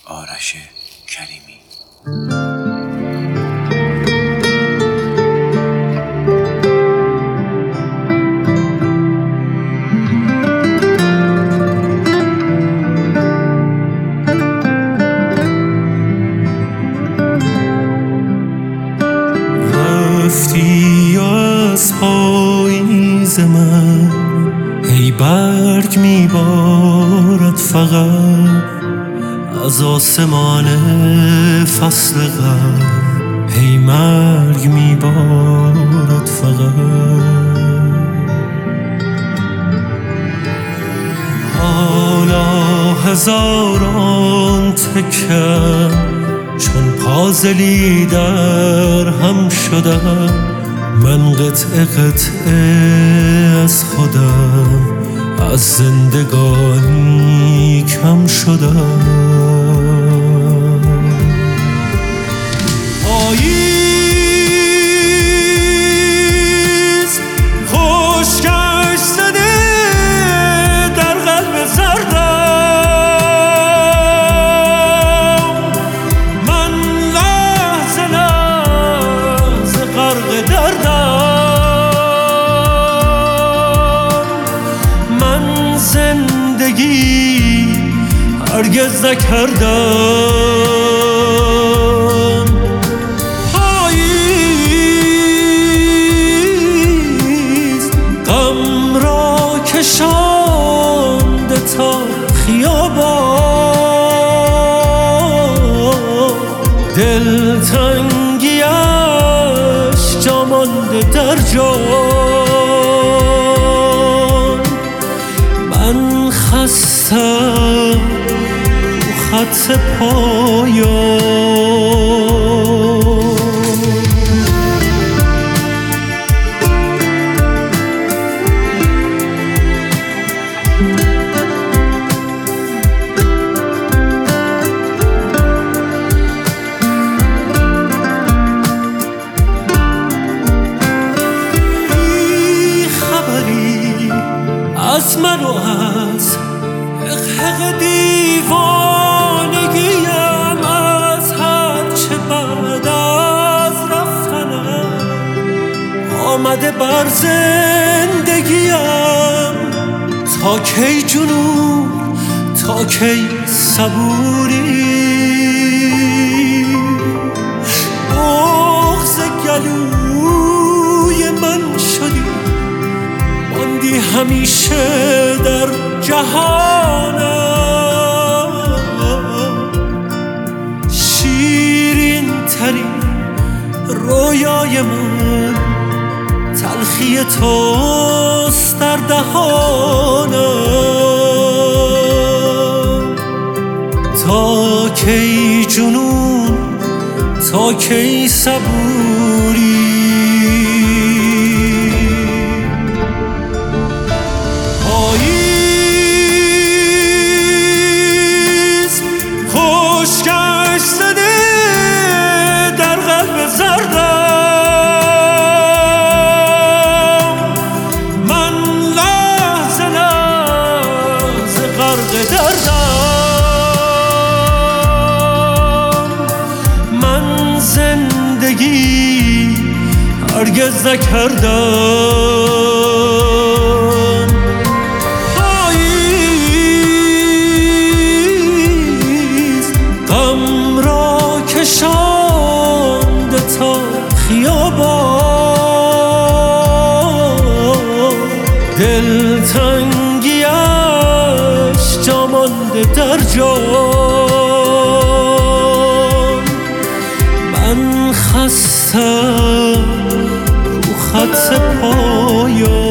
آرش کریمی. رفتی از پاییز من، هی برگ میبارد فقط از آسمان فصل غم، هی مرگ میبارد فقط. حالا هزاران تکم چون پازلی در هم شدم، من قطعه قطعه از خودم، از زندگانی کم شدم. پاییز خشکش زده در قلب زردم، من لحظه لحظه غرق دردم. من زندگی هرگز نکردم. پاییز غم را کشانده تا خیابان، دلتنگیش جا مانده در جان. من خستم خط پایان. بی خبری از من و از حق دیوانگیم، از هرچه بعد از رفتنم آمده بر زندگیم. تا کی جنون، تا کی صبوری، بغض گلوی من شدی، ماندی همیشه در جهانم. شیرین ترین رویای من، تلخی توست در دهانم. تا کی جنون، تا کی صبوری. پاییز خشکش زده در قلب زردم، من لحظه لحظه غرق دردم. من زندگی هرگز نکردم. پاییز غم را کشانده تا خیابان، دلتنگیش جا مانده در جان. من خستم رو خط پایان.